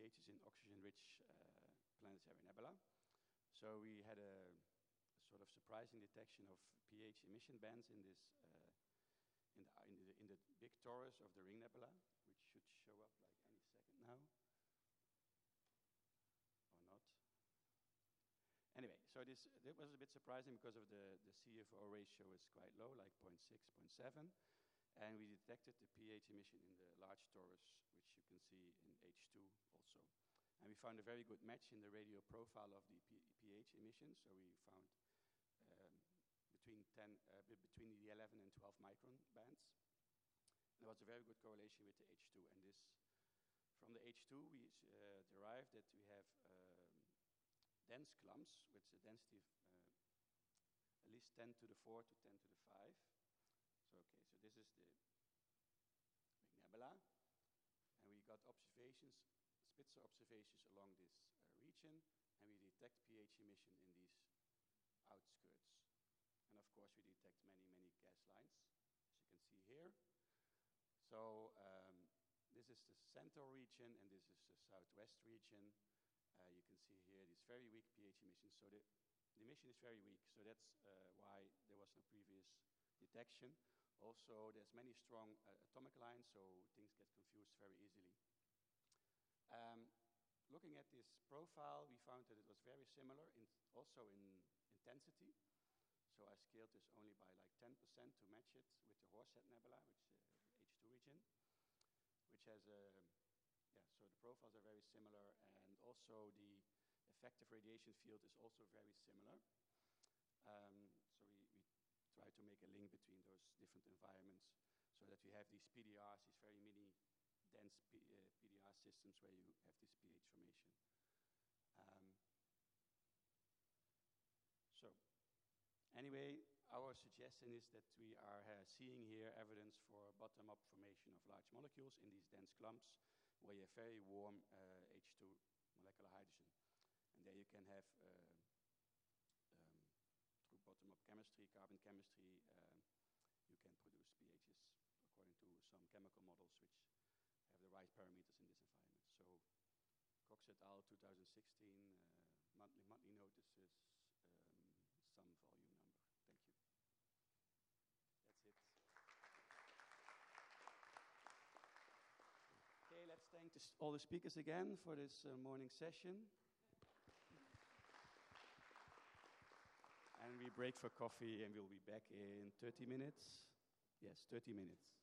pHs in oxygen-rich planetary nebula. So we had a sort of surprising detection of pH emission bands in this in the big torus of the Ring Nebula, which should show up like any second now, or not. Anyway, so that was a bit surprising because of the CFO ratio is quite low, like 0.6, 0.7. And we detected the pH emission in the large torus, which you can see in H2 also. And we found a very good match in the radial profile of the pH emissions. So we found between the 11 and 12 micron bands. And there was a very good correlation with the H2. And from the H2, we derived that we have dense clumps with a density of at least 10 to the 4 to 10 to the 5. So this is the Ring Nebula. And we got observations, Spitzer observations along this region, and we detect pH emission in these outskirts. And of course, we detect many, many gas lines, as you can see here. So this is the central region, and this is the southwest region. You can see here this very weak pH emission. So the emission is very weak. So that's why there was no previous detection. Also, there's many strong atomic lines, so things get confused very easily. Looking at this profile, we found that it was very similar, also in intensity. So I scaled this only by like 10% to match it with the Horsehead Nebula, which is the H2 region, which has so the profiles are very similar, and also the effective radiation field is also very similar. So we try to make a link between those different environments so that we have these PDRs, these very mini dense PDR systems where you have this pH formation. So anyway, our suggestion is that we are seeing here evidence for bottom-up formation of large molecules in these dense clumps where you have very warm H2 molecular hydrogen. And there you can have, through bottom-up chemistry, carbon chemistry, you can produce pHs according to some chemical models which have the right parameters in this environment. So Cox et al. 2016, monthly notices, some volume number. Thank you. That's it. Okay, let's thank all the speakers again for this morning session. And we break for coffee, and we'll be back in 30 minutes. Yes, 30 minutes.